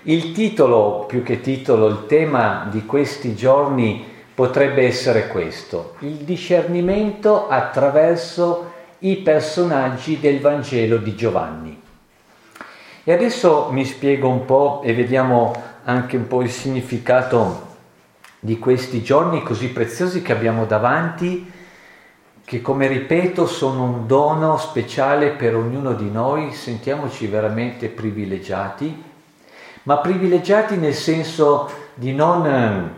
Il titolo, più che titolo, il tema di questi giorni potrebbe essere questo: il discernimento attraverso i personaggi del Vangelo di Giovanni. E adesso mi spiego un po' e vediamo anche un po' il significato di questi giorni così preziosi che abbiamo davanti, che, come ripeto, sono un dono speciale per ognuno di noi. Sentiamoci veramente privilegiati, ma privilegiati nel senso di non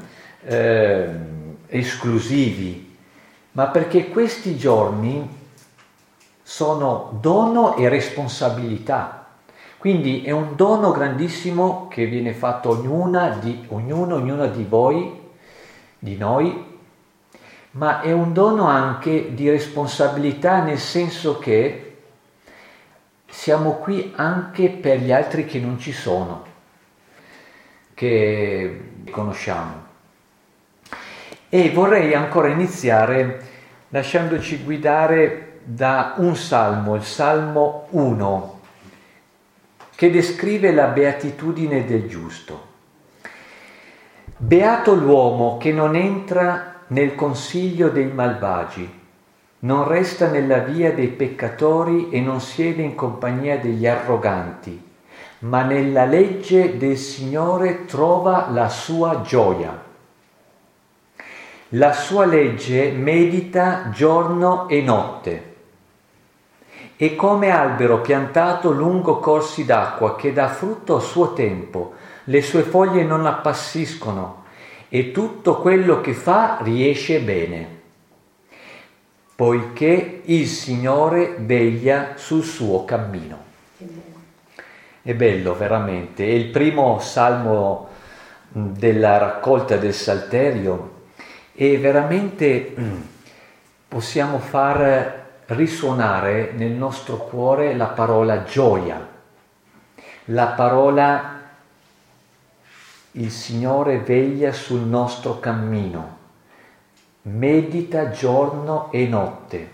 esclusivi, ma perché questi giorni sono dono e responsabilità. Quindi è un dono grandissimo che viene fatto ognuna di voi, di noi, ma è un dono anche di responsabilità, nel senso che siamo qui anche per gli altri che non ci sono, che conosciamo. E vorrei ancora iniziare lasciandoci guidare da un salmo, il Salmo 1, che descrive la beatitudine del giusto. Beato l'uomo che non entra nel consiglio dei malvagi, non resta nella via dei peccatori e non siede in compagnia degli arroganti, ma nella legge del Signore trova la sua gioia. La sua legge medita giorno e notte. E come albero piantato lungo corsi d'acqua che dà frutto a suo tempo, le sue foglie non appassiscono e tutto quello che fa riesce bene, poiché il Signore veglia sul suo cammino. È bello veramente, è il primo salmo della raccolta del Salterio e veramente possiamo far risuonare nel nostro cuore la parola gioia, la parola il Signore veglia sul nostro cammino, medita giorno e notte.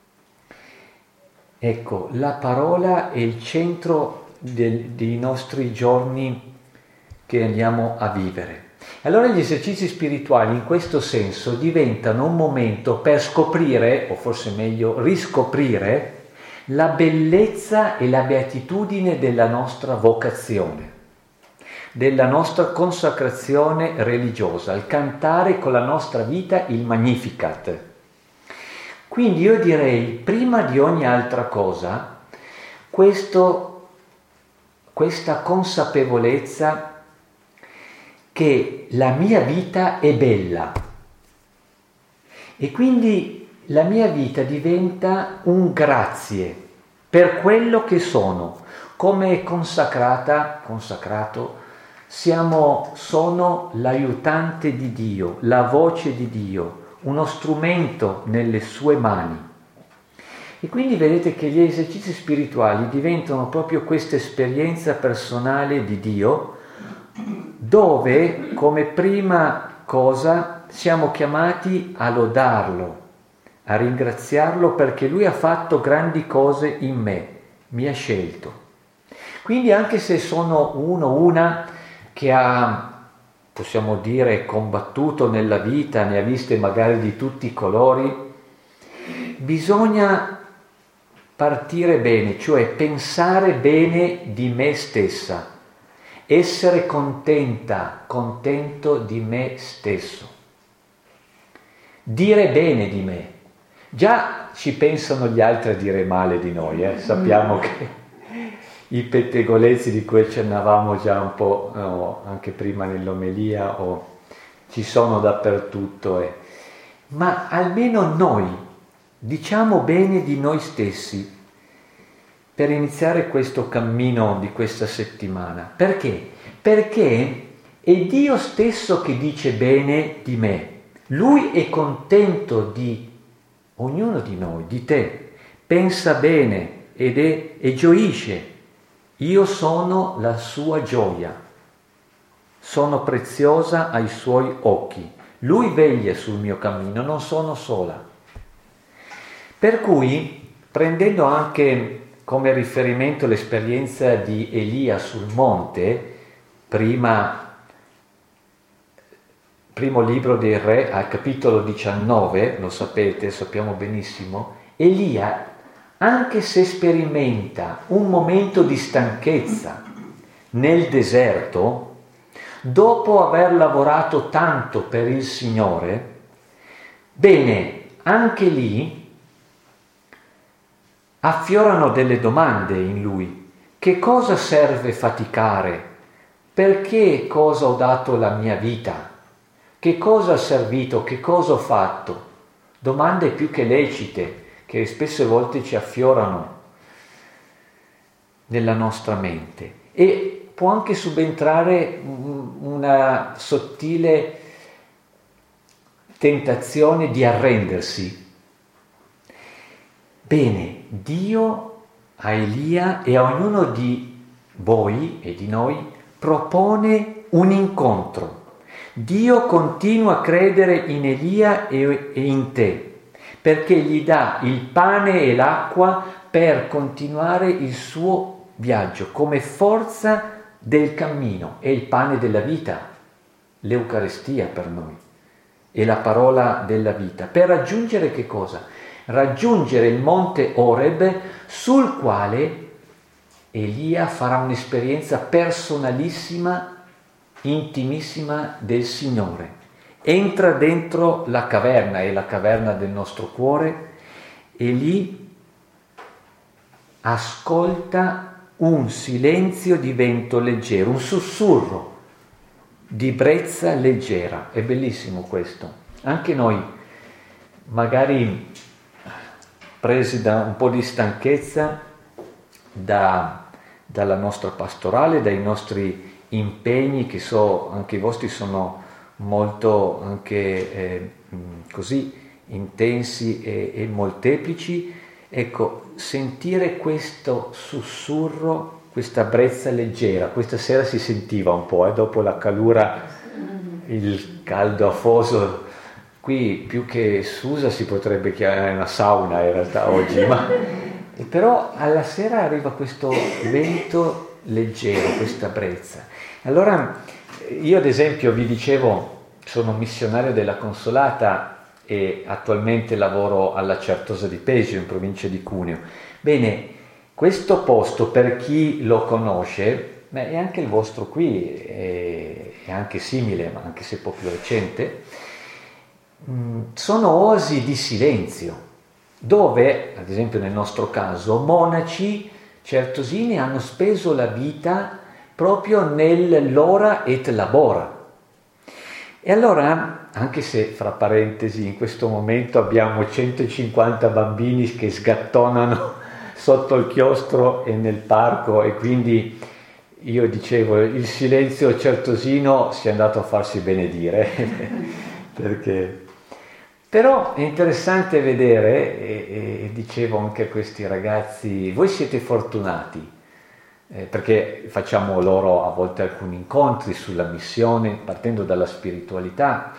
Ecco, la parola è il centro dei nostri giorni che andiamo a vivere. Allora gli esercizi spirituali in questo senso diventano un momento per scoprire, o forse meglio riscoprire, la bellezza e la beatitudine della nostra vocazione, della nostra consacrazione religiosa, il cantare con la nostra vita il Magnificat. Quindi io direi, prima di ogni altra cosa, questa consapevolezza che la mia vita è bella e quindi la mia vita diventa un grazie per quello che sono. Come consacrato, sono l'aiutante di Dio, la voce di Dio, uno strumento nelle sue mani. E quindi vedete che gli esercizi spirituali diventano proprio questa esperienza personale di Dio, dove come prima cosa siamo chiamati a lodarlo, a ringraziarlo perché Lui ha fatto grandi cose in me, mi ha scelto. Quindi anche se sono una che ha, possiamo dire, combattuto nella vita, ne ha viste magari di tutti i colori, bisogna partire bene, cioè pensare bene di me stessa, essere contento di me stesso, dire bene di me. Già ci pensano gli altri a dire male di noi, sappiamo che i pettegolezzi di cui accennavamo già un po' anche prima nell'omelia ci sono dappertutto, ma almeno noi diciamo bene di noi stessi per iniziare questo cammino di questa settimana. Perché? Perché è Dio stesso che dice bene di me. Lui è contento di ognuno di noi, di te. Pensa bene e gioisce. Io sono la sua gioia. Sono preziosa ai suoi occhi. Lui veglia sul mio cammino, non sono sola. Per cui, prendendo anche come riferimento l'esperienza di Elia sul monte, primo libro dei Re, al capitolo 19, lo sapete, sappiamo benissimo, Elia, anche se sperimenta un momento di stanchezza nel deserto, dopo aver lavorato tanto per il Signore, bene, anche lì affiorano delle domande in lui. Che cosa serve faticare? Perché cosa ho dato la mia vita? Che cosa ha servito? Che cosa ho fatto? Domande più che lecite, che spesse volte ci affiorano nella nostra mente. E può anche subentrare una sottile tentazione di arrendersi. Bene, Dio a Elia e a ognuno di voi e di noi propone un incontro. Dio continua a credere in Elia e in te, perché gli dà il pane e l'acqua per continuare il suo viaggio come forza del cammino. È il pane della vita, l'Eucaristia per noi, è la parola della vita. Per raggiungere che cosa? Raggiungere il monte Oreb, sul quale Elia farà un'esperienza personalissima, intimissima del Signore. Entra dentro la caverna, è la caverna del nostro cuore, e lì ascolta un silenzio di vento leggero, un sussurro di brezza leggera. È bellissimo questo. Anche noi, magari presi da un po' di stanchezza dalla nostra pastorale, dai nostri impegni, che so anche i vostri sono molto anche così intensi e molteplici, ecco, sentire questo sussurro, questa brezza leggera. Questa sera si sentiva un po', dopo la calura, il caldo afoso. Qui più che Susa si potrebbe chiamare una sauna in realtà oggi, però alla sera arriva questo vento leggero, questa brezza. Allora io ad esempio vi dicevo, sono missionario della Consolata e attualmente lavoro alla Certosa di Pesio in provincia di Cuneo. Bene, questo posto, per chi lo conosce, è anche il vostro qui, è anche simile, ma anche se un po' più recente, sono oasi di silenzio, dove, ad esempio nel nostro caso, monaci certosini hanno speso la vita proprio nell'ora et labora. E allora, anche se fra parentesi in questo momento abbiamo 150 bambini che sgattonano sotto il chiostro e nel parco, e quindi io dicevo il silenzio certosino si è andato a farsi benedire perché... Però è interessante vedere, e dicevo anche a questi ragazzi, voi siete fortunati, perché facciamo loro a volte alcuni incontri sulla missione, partendo dalla spiritualità,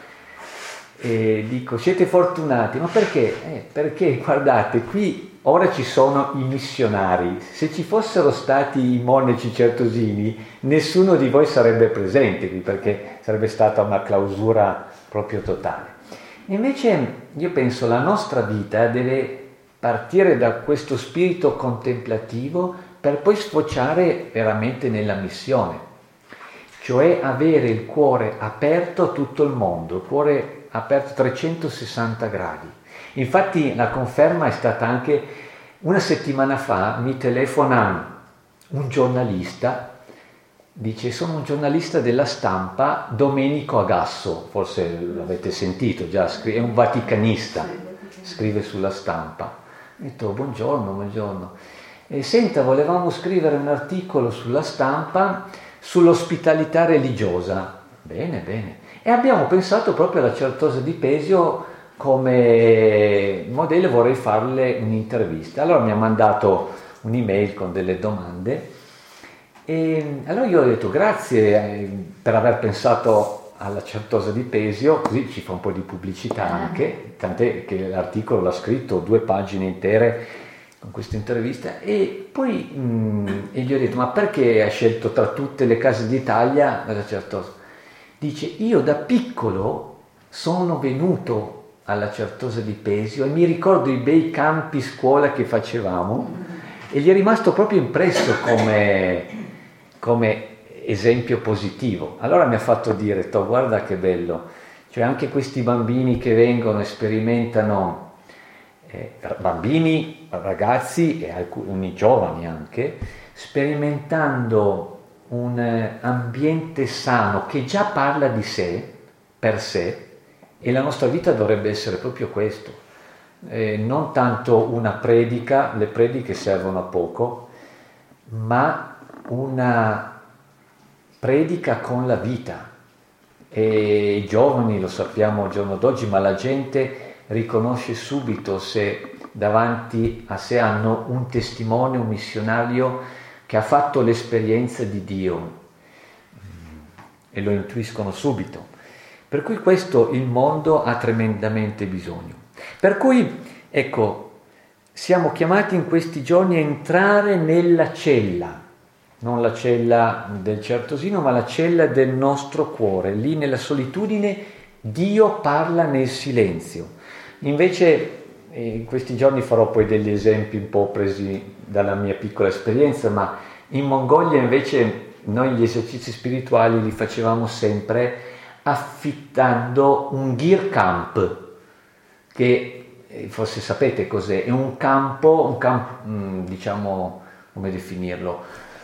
e dico, siete fortunati, ma perché? Perché guardate, qui ora ci sono i missionari, se ci fossero stati i monaci certosini, nessuno di voi sarebbe presente qui, perché sarebbe stata una clausura proprio totale. Invece io penso la nostra vita deve partire da questo spirito contemplativo per poi sfociare veramente nella missione, cioè avere il cuore aperto a tutto il mondo, il cuore aperto 360 gradi. Infatti la conferma è stata anche una settimana fa, mi telefona un giornalista, dice sono un giornalista della Stampa, Domenico Agasso, forse l'avete sentito già, è un vaticanista, scrive sulla Stampa. Ho detto buongiorno. E senta, volevamo scrivere un articolo sulla Stampa sull'ospitalità religiosa. Bene. E abbiamo pensato proprio alla Certosa di Pesio come modello, vorrei farle un'intervista. Allora mi ha mandato un'email con delle domande. E allora io ho detto grazie per aver pensato alla Certosa di Pesio, così ci fa un po' di pubblicità anche, tant'è che l'articolo l'ha scritto 2 pagine intere con questa intervista, e poi e gli ho detto: ma perché hai scelto tra tutte le case d'Italia la Certosa? Dice: io da piccolo sono venuto alla Certosa di Pesio e mi ricordo i bei campi scuola che facevamo, e gli è rimasto proprio impresso come esempio positivo. Allora mi ha fatto dire: guarda che bello, cioè anche questi bambini che vengono e sperimentano, bambini, ragazzi e alcuni giovani anche, sperimentando un ambiente sano che già parla di sé, per sé, e la nostra vita dovrebbe essere proprio questo, non tanto una predica, le prediche servono a poco, ma una predica con la vita. E i giovani lo sappiamo al giorno d'oggi, ma la gente riconosce subito se davanti a sé hanno un testimone, un missionario che ha fatto l'esperienza di Dio, e lo intuiscono subito. Per cui questo il mondo ha tremendamente bisogno. Per cui, ecco, siamo chiamati in questi giorni a entrare nella cella, non la cella del certosino, ma la cella del nostro cuore. Lì nella solitudine Dio parla nel silenzio. Invece in questi giorni farò poi degli esempi un po' presi dalla mia piccola esperienza, ma in Mongolia invece noi gli esercizi spirituali li facevamo sempre affittando un gir camp, che forse sapete cos'è, è un campo, diciamo, come definirlo,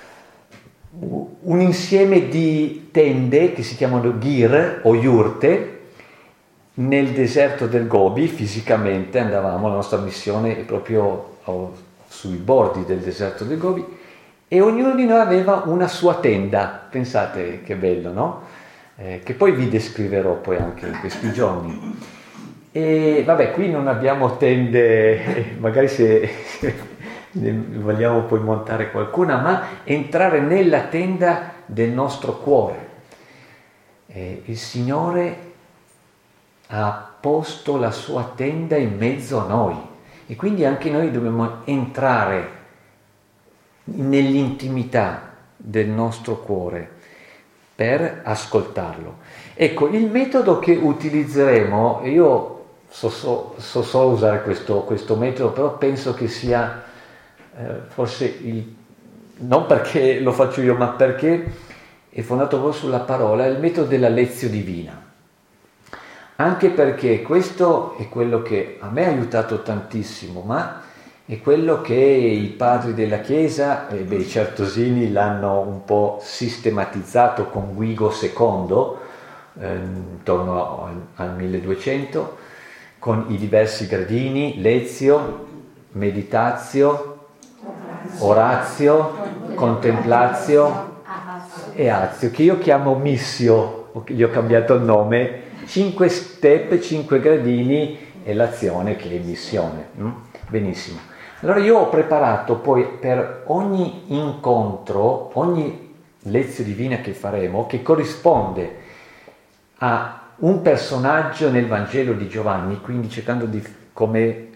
un insieme di tende che si chiamano gir o yurte. Nel deserto del Gobi fisicamente andavamo, la nostra missione è proprio sui bordi del deserto del Gobi, e ognuno di noi aveva una sua tenda. Pensate che bello, no? Che poi vi descriverò poi anche in questi giorni. E vabbè, qui non abbiamo tende, magari se ne vogliamo poi montare qualcuna, ma entrare nella tenda del nostro cuore. Il Signore ha posto la sua tenda in mezzo a noi, e quindi anche noi dobbiamo entrare nell'intimità del nostro cuore per ascoltarlo. Ecco, il metodo che utilizzeremo, io so solo usare questo metodo, però penso che sia forse non perché lo faccio io, ma perché è fondato proprio sulla parola, il metodo della lezione divina. Anche perché questo è quello che a me ha aiutato tantissimo, ma è quello che i padri della Chiesa, i certosini l'hanno un po' sistematizzato con Guigo II, intorno al 1200, con i diversi gradini: lezio, meditazio, orazio, contemplatio e azio, che io chiamo missio, gli ho cambiato il nome. 5 step, 5 gradini e l'azione che è missione. Benissimo. Allora io ho preparato poi per ogni incontro, ogni lezione divina che faremo, che corrisponde a un personaggio nel Vangelo di Giovanni, quindi cercando di come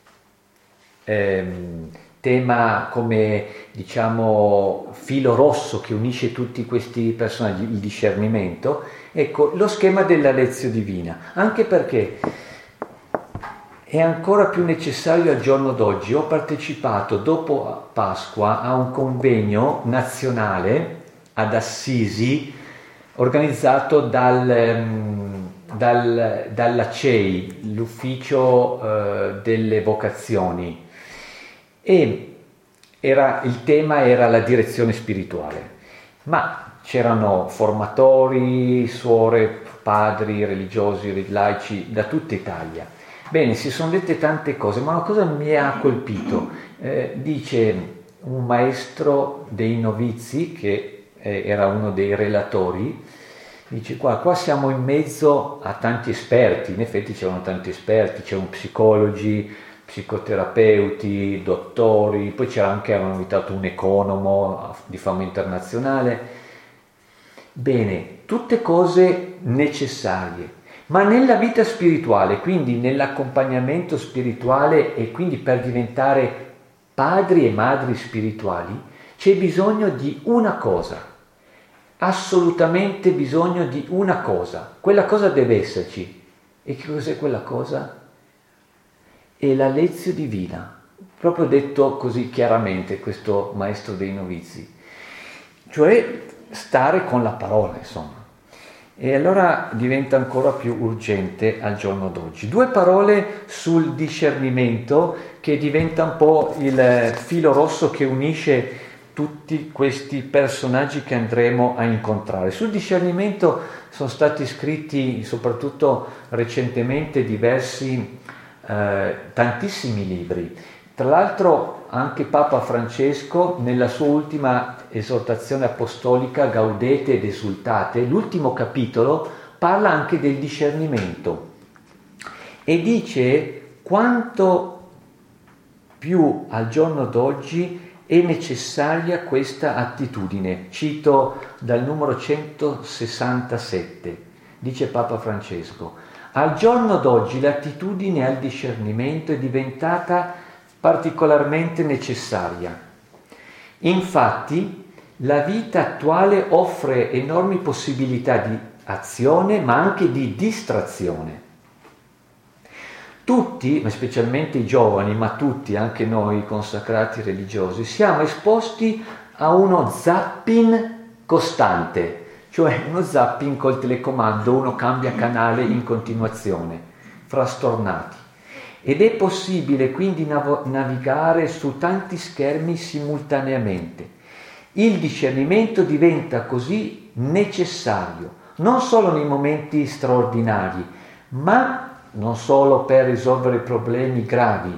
tema, come diciamo filo rosso che unisce tutti questi personaggi, il discernimento. Ecco, lo schema della lezione divina, anche perché è ancora più necessario al giorno d'oggi. Ho partecipato dopo Pasqua a un convegno nazionale ad Assisi, organizzato dalla CEI, l'ufficio delle vocazioni, e il tema era la direzione spirituale, ma c'erano formatori, suore, padri, religiosi, laici da tutta Italia. Bene, si sono dette tante cose, ma una cosa mi ha colpito. Dice un maestro dei novizi, che era uno dei relatori, dice qua siamo in mezzo a tanti esperti. In effetti c'erano tanti esperti, c'erano psicologi, psicoterapeuti, dottori, poi avevano invitato un economo di fama internazionale. Bene, tutte cose necessarie, ma nella vita spirituale, quindi nell'accompagnamento spirituale, e quindi per diventare padri e madri spirituali, c'è bisogno di una cosa, assolutamente bisogno di una cosa. Quella cosa deve esserci. E che cos'è quella cosa? È la lezione divina, proprio detto così chiaramente questo maestro dei novizi, cioè stare con la parola, insomma. E allora diventa ancora più urgente al giorno d'oggi. 2 parole sul discernimento, che diventa un po' il filo rosso che unisce tutti questi personaggi che andremo a incontrare. Sul discernimento sono stati scritti soprattutto recentemente tantissimi libri. Tra l'altro anche Papa Francesco nella sua ultima esortazione apostolica Gaudete ed Esultate, l'ultimo capitolo parla anche del discernimento e dice quanto più al giorno d'oggi è necessaria questa attitudine. Cito dal numero 167, dice Papa Francesco: al giorno d'oggi l'attitudine al discernimento è diventata particolarmente necessaria. Infatti, la vita attuale offre enormi possibilità di azione, ma anche di distrazione. Tutti, ma specialmente i giovani, ma tutti, anche noi consacrati religiosi, siamo esposti a uno zapping costante, cioè uno zapping col telecomando, uno cambia canale in continuazione, frastornati. Ed è possibile quindi navigare su tanti schermi simultaneamente. Il discernimento diventa così necessario, non solo nei momenti straordinari, ma non solo per risolvere problemi gravi,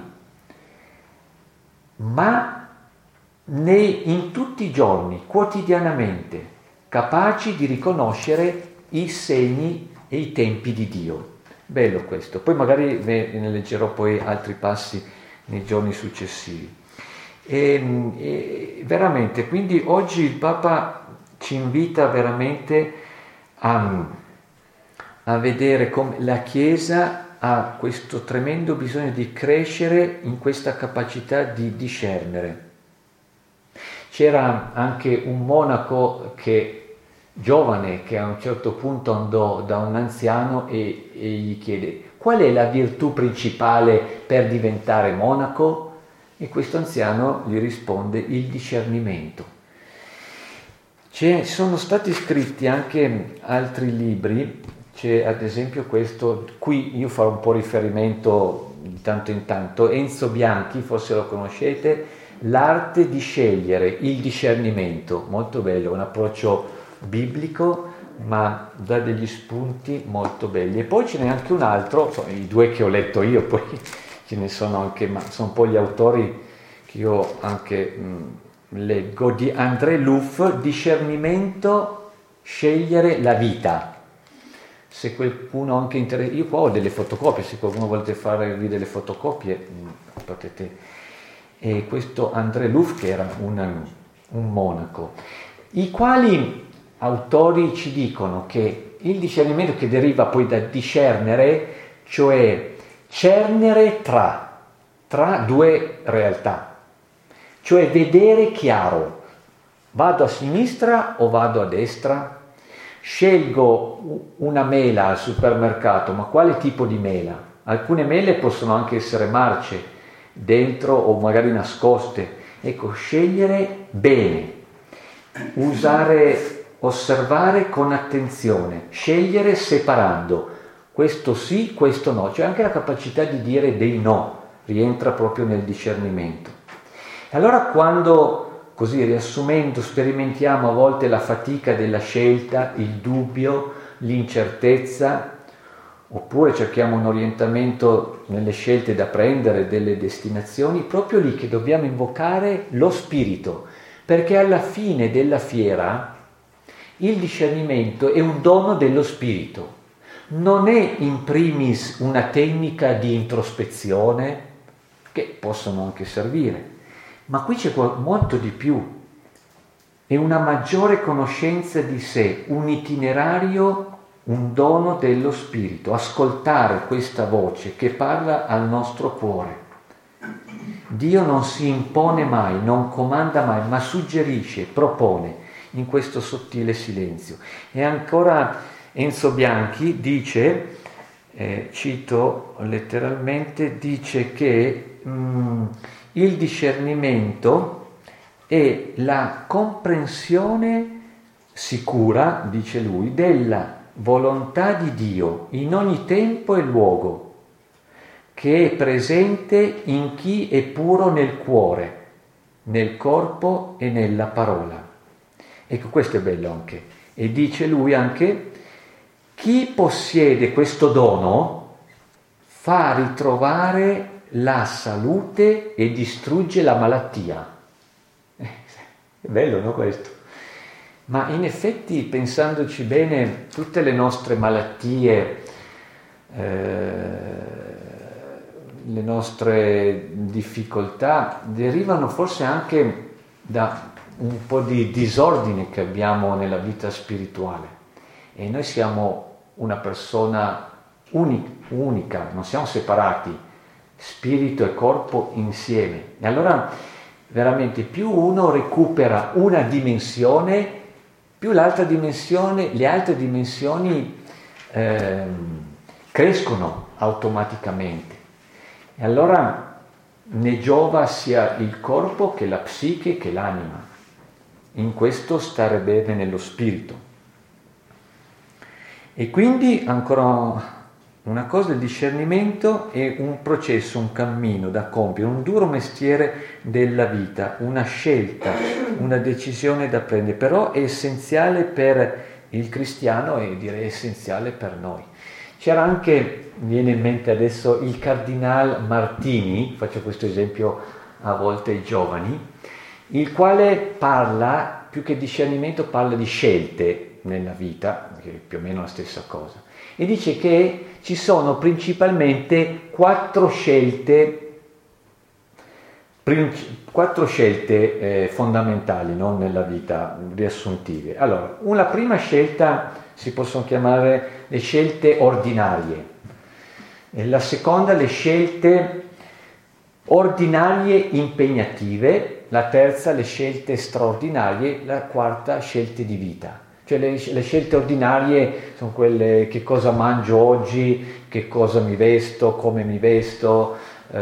ma in tutti i giorni, quotidianamente, capaci di riconoscere i segni e i tempi di Dio. Bello questo, poi magari ve ne leggerò poi altri passi nei giorni successivi. E veramente, quindi oggi il Papa ci invita veramente a vedere come la Chiesa ha questo tremendo bisogno di crescere in questa capacità di discernere. C'era anche un monaco giovane che a un certo punto andò da un anziano e gli chiede: qual è la virtù principale per diventare monaco? E questo anziano gli risponde: il discernimento. Sono stati scritti anche altri libri, c'è ad esempio questo, qui io farò un po' riferimento di tanto in tanto, Enzo Bianchi, forse lo conoscete, L'arte di scegliere, il discernimento, molto bello, un approccio biblico ma dà degli spunti molto belli. E poi ce n'è anche un altro, i 2 che ho letto io, poi ce ne sono anche, ma sono un po' gli autori che io anche leggo, di André Luff, Discernimento, scegliere la vita. Se qualcuno anche io qua ho delle fotocopie, se qualcuno volete farvi delle fotocopie potete. E questo André Luff, che era un monaco, i quali autori ci dicono che il discernimento, che deriva poi da discernere, cioè cernere tra 2 realtà, cioè vedere chiaro, vado a sinistra o vado a destra, scelgo una mela al supermercato, ma quale tipo di mela? Alcune mele possono anche essere marce dentro o magari nascoste. Ecco, scegliere bene, osservare con attenzione, scegliere separando, questo sì, questo no, cioè anche la capacità di dire dei no rientra proprio nel discernimento. E allora quando, così riassumendo, sperimentiamo a volte la fatica della scelta, il dubbio, l'incertezza, oppure cerchiamo un orientamento nelle scelte da prendere, delle destinazioni, proprio lì che dobbiamo invocare lo spirito, perché alla fine della fiera il discernimento è un dono dello spirito, non è in primis una tecnica di introspezione, che possono anche servire, ma qui c'è molto di più, è una maggiore conoscenza di sé, un itinerario, un dono dello spirito, ascoltare questa voce che parla al nostro cuore. Dio non si impone mai, non comanda mai, ma suggerisce, propone in questo sottile silenzio. E ancora Enzo Bianchi dice, cito letteralmente, dice che il discernimento è la comprensione sicura, dice lui, della volontà di Dio in ogni tempo e luogo, che è presente in chi è puro nel cuore, nel corpo e nella parola. Ecco, questo è bello anche. E dice lui anche, chi possiede questo dono fa ritrovare la salute e distrugge la malattia. È bello, no, questo? Ma in effetti, pensandoci bene, tutte le nostre malattie, le nostre difficoltà derivano forse anche da un po' di disordine che abbiamo nella vita spirituale, e noi siamo una persona unica, non siamo separati, spirito e corpo insieme, e allora veramente più uno recupera una dimensione, più le altre dimensioni crescono automaticamente. E allora ne giova sia il corpo che la psiche che l'anima. In questo stare bene nello spirito. E quindi ancora una cosa, il discernimento è un processo, un cammino da compiere, un duro mestiere della vita, una scelta, una decisione da prendere, però è essenziale per il cristiano e direi essenziale per noi. C'era anche, mi viene in mente adesso, il Cardinal Martini, faccio questo esempio a volte ai giovani, il quale parla, più che discernimento, parla di scelte nella vita, che è più o meno la stessa cosa, e dice che ci sono principalmente quattro scelte fondamentali, no? Nella vita, riassuntive. Allora, una prima scelta si possono chiamare le scelte ordinarie, e la seconda le scelte ordinarie impegnative, la terza le scelte straordinarie, la quarta scelte di vita. Cioè le scelte ordinarie sono quelle: che cosa mangio oggi, che cosa mi vesto, come mi vesto,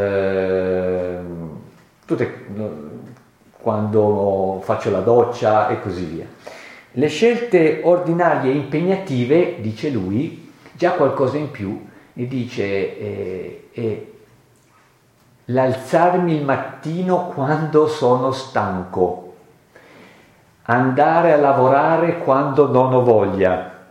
tutte, quando faccio la doccia e così via. Le scelte ordinarie impegnative, dice lui, già qualcosa in più, e dice l'alzarmi il mattino quando sono stanco, andare a lavorare quando non ho voglia,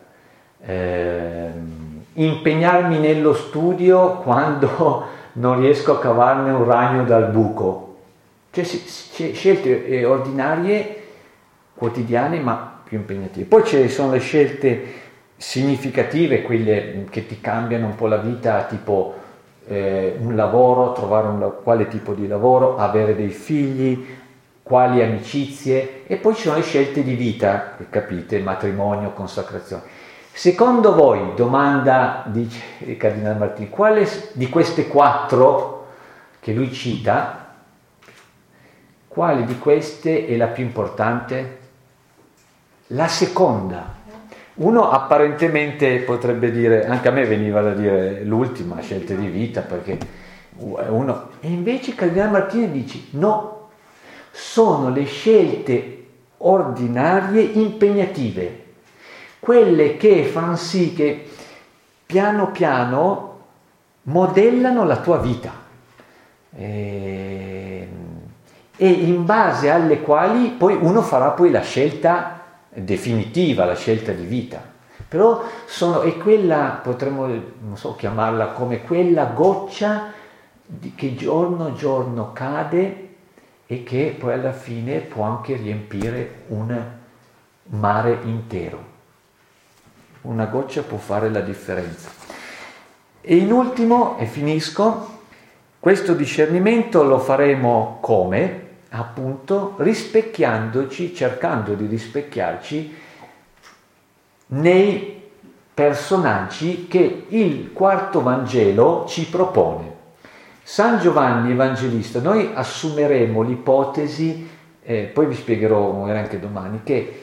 impegnarmi nello studio quando non riesco a cavarne un ragno dal buco. Cioè scelte ordinarie, quotidiane, ma più impegnative. Poi ci sono le scelte significative, quelle che ti cambiano un po' la vita, tipo un lavoro, trovare quale tipo di lavoro, avere dei figli, quali amicizie, e poi ci sono le scelte di vita, capite, matrimonio, consacrazione. Secondo voi, domanda, dice il Cardinal Martini, quale di queste quattro che lui cita, quale di queste è la più importante? La seconda. Uno apparentemente potrebbe dire, anche a me veniva da dire l'ultima, scelte di vita, perché uno, e invece il Cardinal Martini dice no, sono le scelte ordinarie impegnative, quelle che fanno sì che piano piano modellano la tua vita e in base alle quali poi uno farà poi la scelta definitiva, la scelta di vita. Però è quella, potremmo, non so, chiamarla come quella goccia che giorno a giorno cade e che poi alla fine può anche riempire un mare intero. Una goccia può fare la differenza. E in ultimo, e finisco, questo discernimento lo faremo come? Appunto rispecchiandoci, cercando di rispecchiarci nei personaggi che il quarto Vangelo ci propone. San Giovanni Evangelista, noi assumeremo l'ipotesi, poi vi spiegherò magari anche domani,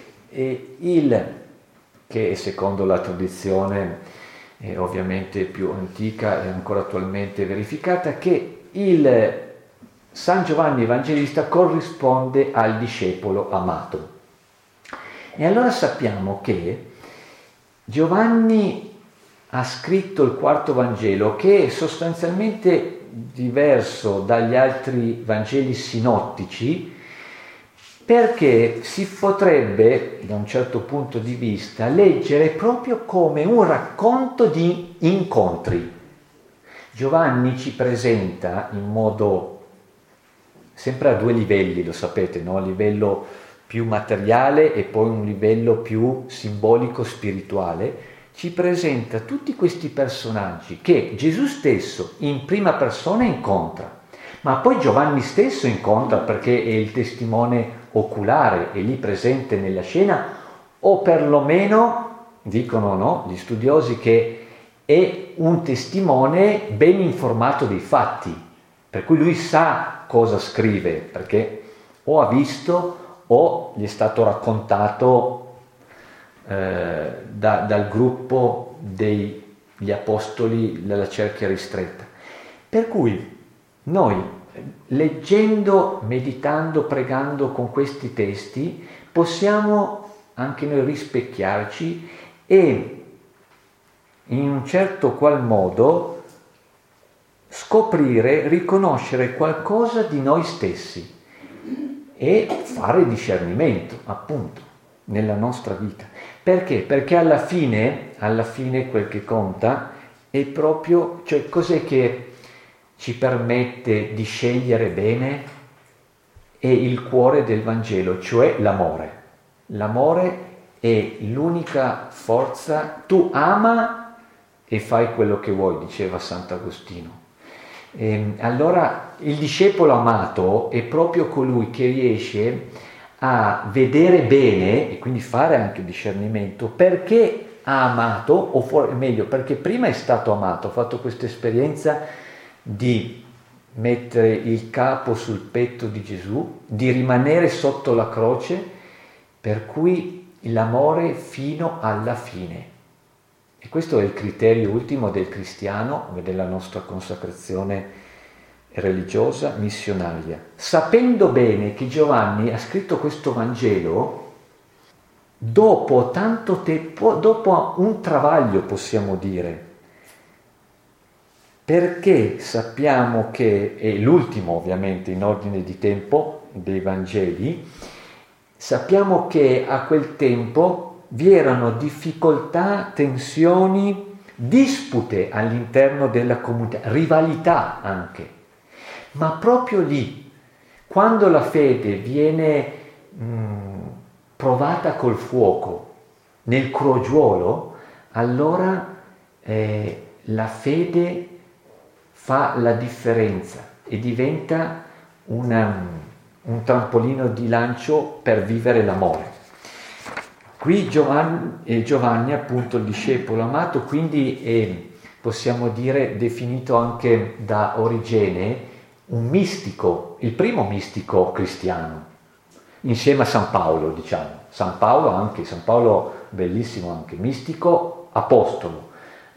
che secondo la tradizione ovviamente più antica e ancora attualmente verificata, che il San Giovanni Evangelista corrisponde al discepolo amato. E allora sappiamo che Giovanni ha scritto il quarto Vangelo, che è sostanzialmente diverso dagli altri Vangeli sinottici, perché si potrebbe, da un certo punto di vista, leggere proprio come un racconto di incontri. Giovanni ci presenta in modo, sempre a due livelli, lo sapete, no? Un livello più materiale e poi un livello più simbolico, spirituale, ci presenta tutti questi personaggi che Gesù stesso in prima persona incontra, ma poi Giovanni stesso incontra perché è il testimone oculare, è lì presente nella scena, o perlomeno, dicono no, gli studiosi, che è un testimone ben informato dei fatti, per cui lui sa cosa scrive, perché o ha visto o gli è stato raccontato dal gruppo degli apostoli della cerchia ristretta. Per cui noi, leggendo, meditando, pregando con questi testi, possiamo anche noi rispecchiarci e in un certo qual modo scoprire, riconoscere qualcosa di noi stessi e fare discernimento, appunto, nella nostra vita. Perché? Perché alla fine quel che conta è proprio, cioè cos'è che ci permette di scegliere bene? È il cuore del Vangelo, cioè l'amore. L'amore è l'unica forza. Tu ama e fai quello che vuoi, diceva Sant'Agostino. Allora il discepolo amato è proprio colui che riesce a vedere bene e quindi fare anche discernimento perché ha amato, o meglio perché prima è stato amato, ha fatto questa esperienza di mettere il capo sul petto di Gesù, di rimanere sotto la croce, per cui l'amore fino alla fine. E questo è il criterio ultimo del cristiano e della nostra consacrazione religiosa, missionaria. Sapendo bene che Giovanni ha scritto questo Vangelo dopo tanto tempo, dopo un travaglio, possiamo dire, perché sappiamo che è l'ultimo, ovviamente, in ordine di tempo dei Vangeli, sappiamo che a quel tempo vi erano difficoltà, tensioni, dispute all'interno della comunità, rivalità anche. Ma proprio lì, quando la fede viene provata col fuoco, nel crogiuolo, allora la fede fa la differenza e diventa un trampolino di lancio per vivere l'amore. Qui Giovanni, appunto il discepolo amato, quindi è, possiamo dire, definito anche da Origene un mistico, il primo mistico cristiano, insieme a San Paolo, diciamo. San Paolo bellissimo anche, mistico, apostolo.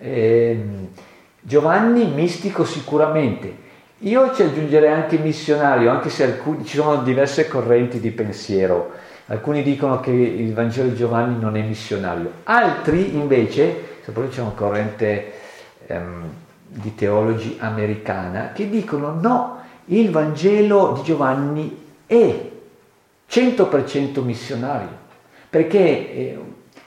Giovanni mistico sicuramente. Io ci aggiungerei anche missionario, anche se ci sono diverse correnti di pensiero. Alcuni dicono che il Vangelo di Giovanni non è missionario, altri invece, soprattutto c'è una corrente di teologi americana, che dicono no, il Vangelo di Giovanni è 100% missionario, perché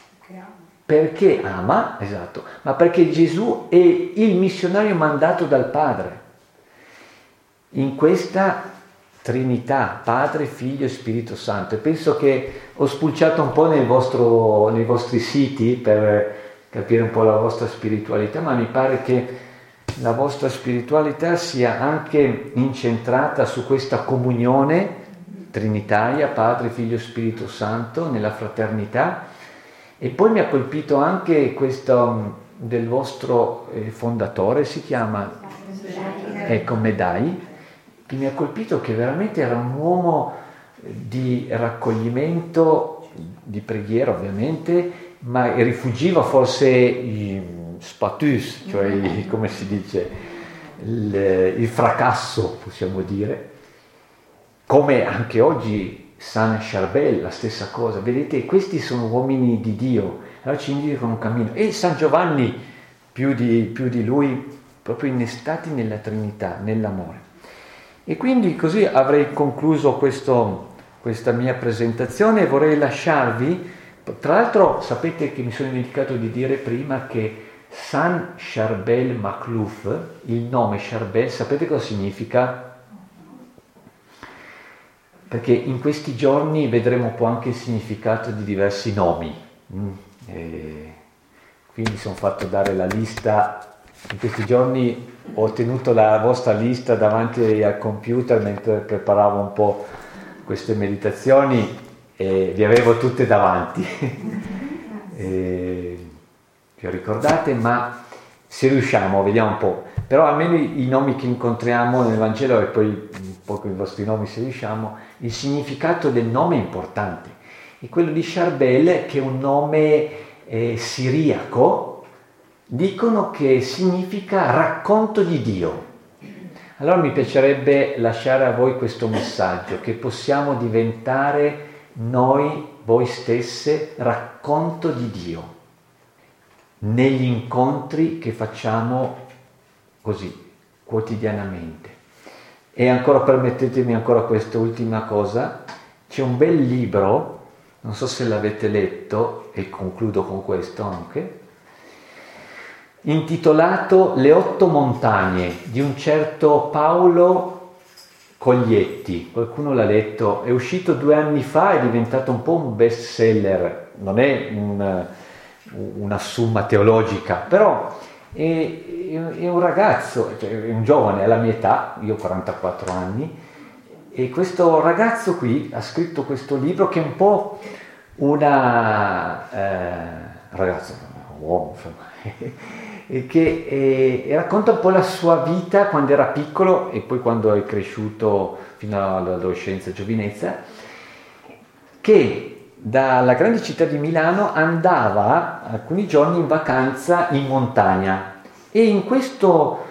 ama, esatto, ma perché Gesù è il missionario mandato dal Padre. In questa Trinità, Padre, Figlio e Spirito Santo. E penso che ho spulciato un po' nei vostri siti per capire un po' la vostra spiritualità, ma mi pare che la vostra spiritualità sia anche incentrata su questa comunione trinitaria, Padre, Figlio e Spirito Santo, nella fraternità. E poi mi ha colpito anche questo del vostro fondatore, si chiama ecco, Medai, che mi ha colpito, che veramente era un uomo di raccoglimento, di preghiera ovviamente, ma rifugiva forse i spatus, cioè come si dice, il fracasso, possiamo dire, come anche oggi San Charbel, la stessa cosa. Vedete, questi sono uomini di Dio, allora ci indicano un cammino. E San Giovanni, più di lui, proprio innestati nella Trinità, nell'amore. E quindi così avrei concluso questa mia presentazione e vorrei lasciarvi, tra l'altro sapete che mi sono dimenticato di dire prima che San Charbel Makhlouf, il nome Charbel, sapete cosa significa? Perché in questi giorni vedremo un po' anche il significato di diversi nomi. E quindi mi sono fatto dare la lista. In questi giorni ho tenuto la vostra lista davanti al computer mentre preparavo un po' queste meditazioni e vi avevo tutte davanti. Vi ho ricordate, ma se riusciamo, vediamo un po'. Però almeno i nomi che incontriamo nel Vangelo e poi un po' con i vostri nomi se riusciamo, il significato del nome è importante. E quello di Charbel, che è un nome siriaco, dicono che significa racconto di Dio. Allora mi piacerebbe lasciare a voi questo messaggio, che possiamo diventare noi, voi stesse, racconto di Dio, negli incontri che facciamo così, quotidianamente. E ancora, permettetemi ancora quest'ultima cosa, c'è un bel libro, non so se l'avete letto, e concludo con questo anche, intitolato Le 8 montagne di un certo Paolo Coglietti. Qualcuno l'ha letto, è uscito 2 anni fa, è diventato un po' un best seller, non è una summa teologica, però è un ragazzo, cioè è un giovane alla mia età, io ho 44 anni, e questo ragazzo qui ha scritto questo libro che è un po' ragazzo, uomo, insomma, e che racconta un po' la sua vita quando era piccolo e poi quando è cresciuto fino all'adolescenza e giovinezza, che dalla grande città di Milano andava alcuni giorni in vacanza in montagna e in questo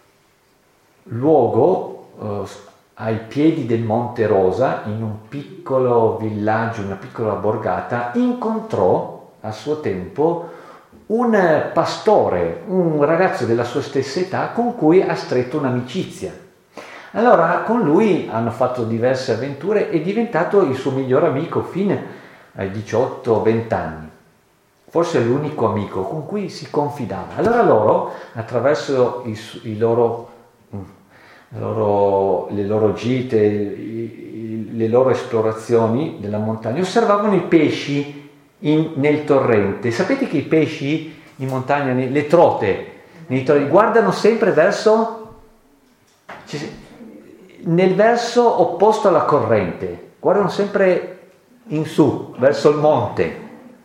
luogo, ai piedi del Monte Rosa, in un piccolo villaggio, una piccola borgata, incontrò a suo tempo un pastore, un ragazzo della sua stessa età con cui ha stretto un'amicizia. Allora con lui hanno fatto diverse avventure, è diventato il suo miglior amico fino ai 18-20 anni, forse l'unico amico con cui si confidava. Allora loro, attraverso le loro gite, le loro esplorazioni della montagna, osservavano i pesci nel torrente. Sapete che i pesci in montagna, le trote, guardano sempre nel verso opposto alla corrente, guardano sempre in su, verso il monte.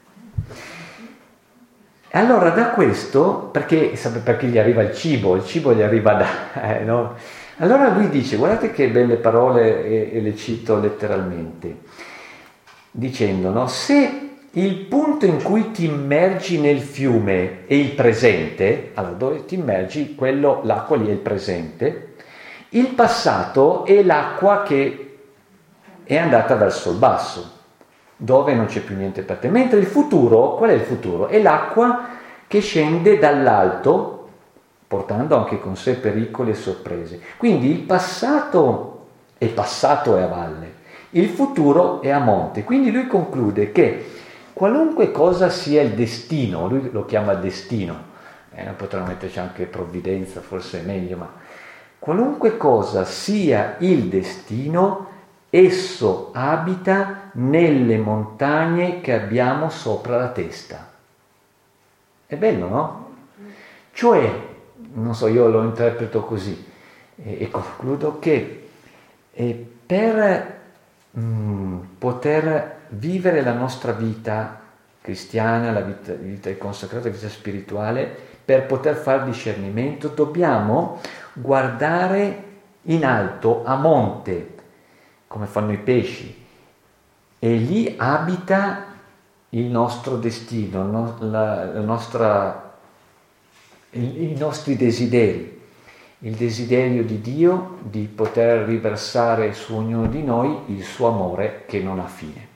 E allora da questo, perché gli arriva il cibo gli arriva no? Allora lui dice, guardate che belle parole, e le cito letteralmente, dicendo, no, se il punto in cui ti immergi nel fiume è il presente, allora dove ti immergi, l'acqua lì è il presente, il passato è l'acqua che è andata verso il basso, dove non c'è più niente per te, mentre il futuro, qual è il futuro? È l'acqua che scende dall'alto, portando anche con sé pericoli e sorprese. Quindi il passato è passato e a valle, il futuro è a monte. Quindi lui conclude che qualunque cosa sia il destino, lui lo chiama destino, potremmo metterci anche provvidenza, forse è meglio, ma qualunque cosa sia il destino, esso abita nelle montagne che abbiamo sopra la testa. È bello, no? Cioè, non so, io lo interpreto così e concludo che per poter vivere la nostra vita cristiana, la vita consacrata, la vita spirituale, per poter fare discernimento dobbiamo guardare in alto, a monte, come fanno i pesci, e lì abita il nostro destino, i nostri desideri, il desiderio di Dio di poter riversare su ognuno di noi il suo amore che non ha fine.